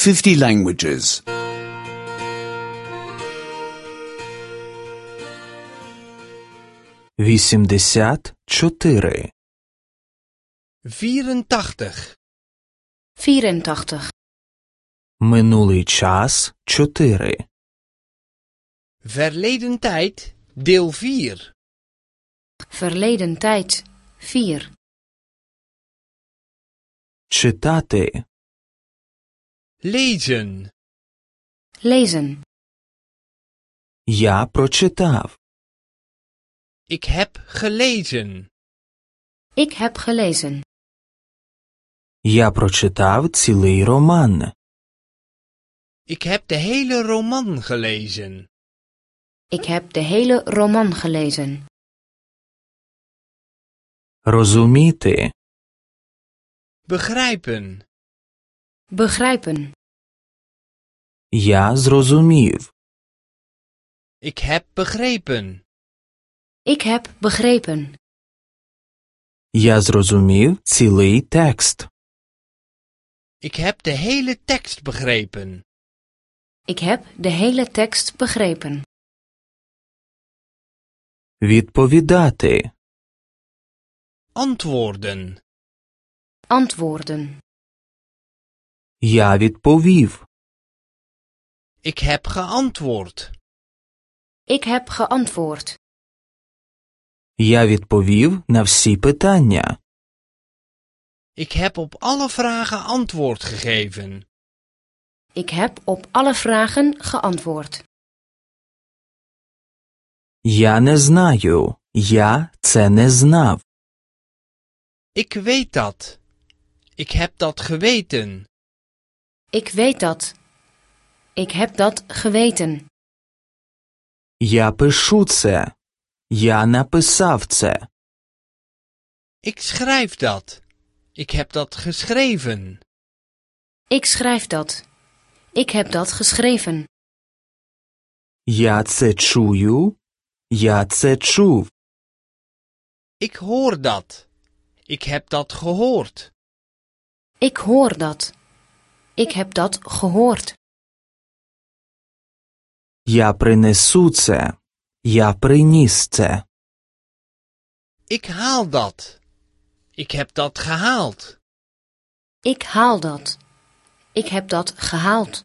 50 languages. 84. 84. 84. Минулий час 4. Verleden tijd, deel 4. Verleden tijd 4. Читати. Lezen. Lezen. Я прочитав. Ik heb gelezen. Ik heb gelezen. Я прочитав цілий роман. Ik heb de hele roman gelezen. Ik heb de hele roman gelezen. Розуміти. Begrijpen. Begrijpen. Я зрозумів. Ik heb begrepen. Ik heb begrepen. Я зрозумів цілий текст. Ik heb de hele tekst begrepen. Ik heb de hele tekst begrepen. Відповідати. Antwoorden. Antwoorden. Я відповів. Ik heb geantwoord. Ik heb geantwoord. Я відповів на всі питання. Ik heb op alle vragen antwoord gegeven. Ik heb op alle vragen geantwoord. Я не знаю. Я це не знав. Ik weet dat. Ik heb dat geweten. Ik weet dat. Ik heb dat geweten. Я пишу це. Я написав це. Ik schrijf dat. Ik heb dat geschreven. Ik schrijf dat. Ik heb dat geschreven. Я це чую. Я це чув. Ik hoor dat. Ik heb dat gehoord. Ik hoor dat. Ik heb dat gehoord. Я принесу це. Я приніс це. Ik haal dat. Ik heb dat gehaald. Ik haal dat. Ik heb dat gehaald.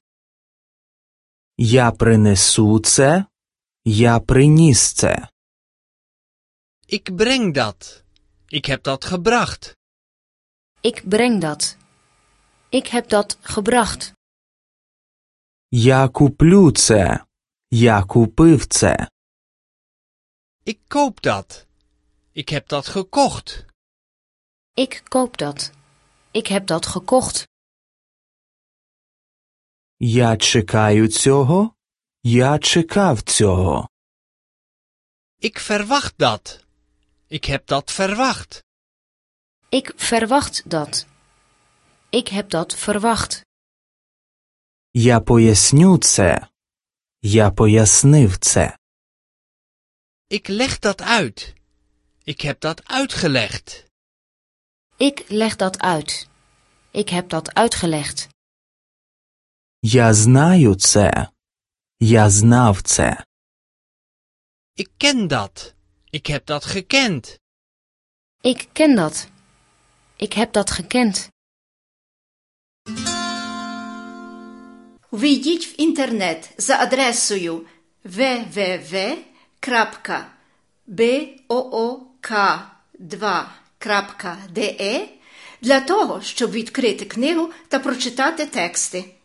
Я принесу це. Я приніс це. Ik breng dat. Ik heb dat gebracht. Ik breng dat. Ik heb dat gebracht. Я куплю це. Я купив це. Ik koop dat. Ik heb dat gekocht. Ik koop dat. Ik heb dat gekocht. Я чекаю цього. Я чекав цього. Ik verwacht dat. Ik heb dat verwacht. Ik verwacht dat. Ik heb dat verwacht. Я поясню це. Я пояснив це. Ik leg dat uit. Ik heb dat uitgelegd. Ik leg dat uit. Ik heb dat uitgelegd. Я знаю це. Я знав це. Ik ken dat. Ik heb dat gekend. Ik ken dat. Ik heb dat gekend. Ввійдіть в інтернет за адресою www.book2.de для того, щоб відкрити книгу та прочитати тексти.